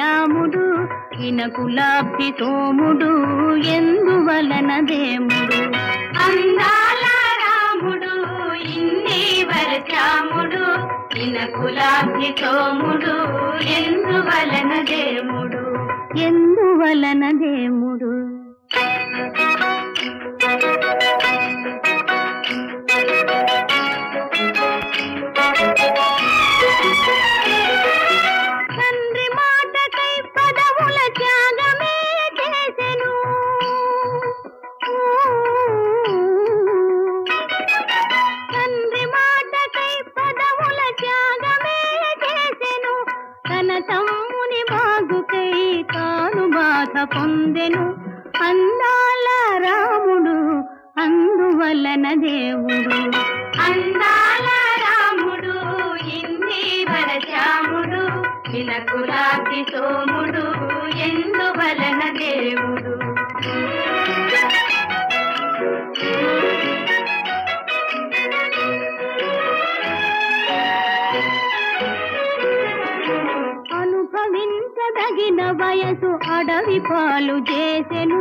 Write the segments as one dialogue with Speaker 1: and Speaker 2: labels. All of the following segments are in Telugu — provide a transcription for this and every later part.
Speaker 1: శ్యాముడు ఇనకులాభి సోముడు ఎందువలన దేముడు
Speaker 2: అందాల రాముడు ఇన్నివర శ్యాముడు ఇనకులాభి సోముడు ఎందువలన దేముడు
Speaker 1: ఎందువలన దేముడు తండ్రి మాటకై పదవుల త్యాగమే చేసెను తండ్రి మాటకై పదవుల త్యాగమే చేసెను తన తమ్ముని బాగుకై తాను బాధ పొందెను అందాల రాముడు అందువలన దేవుడు
Speaker 2: అందాల రాముడు ఇన్నివర శ్యాముడు ఇనకులాభి సోముడు ఎందువలన దేవుడు అనుభవించదగిన వయసు అడవి పాలు చేసెను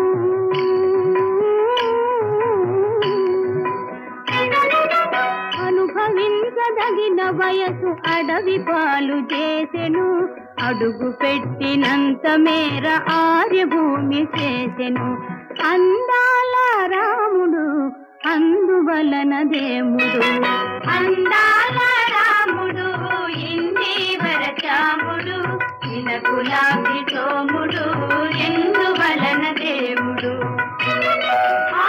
Speaker 2: అనుభవించదగిన వయసు అడవి పాలు చేసెను అడుగు పెట్టినంత మేర ఆర్యభూమి చేసెను అందాల రాముడు అందువలన దేముడు అందాల రాముడు ఇన్నివర శ్యాముడు ఇనకులాభి సోముడు ఎందువలన దేవుడు ఆ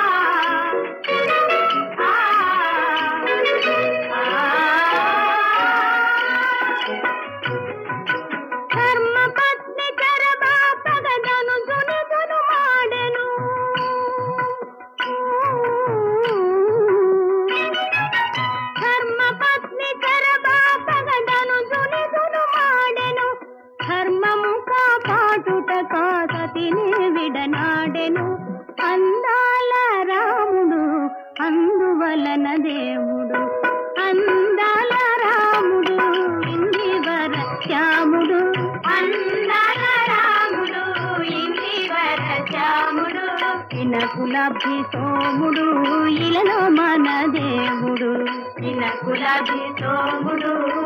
Speaker 2: ఆ
Speaker 1: ధర్మపత్ని చరబాపగదను దునుదును మాడెను ధర్మపత్ని చరబాపగదను దునుదును మాడెను ధర్మము కాపాటుట కాసతిని విడనాడెను అందాల రాముడు అందువలన దేవుడు అందాల రాముడు ఇన్నివర శ్యాముడు
Speaker 2: అందాల రాముడు ఇన్నివర శ్యాముడు
Speaker 1: ఇనకులాభి సోముడు ఇలలో మన దేవుడు
Speaker 2: ఇనకులాభి సోముడు